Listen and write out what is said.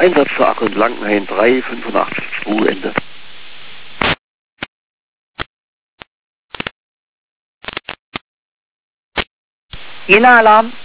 Einsatz zur Ack und Lankenhain 385 Ende. Jena Alarm.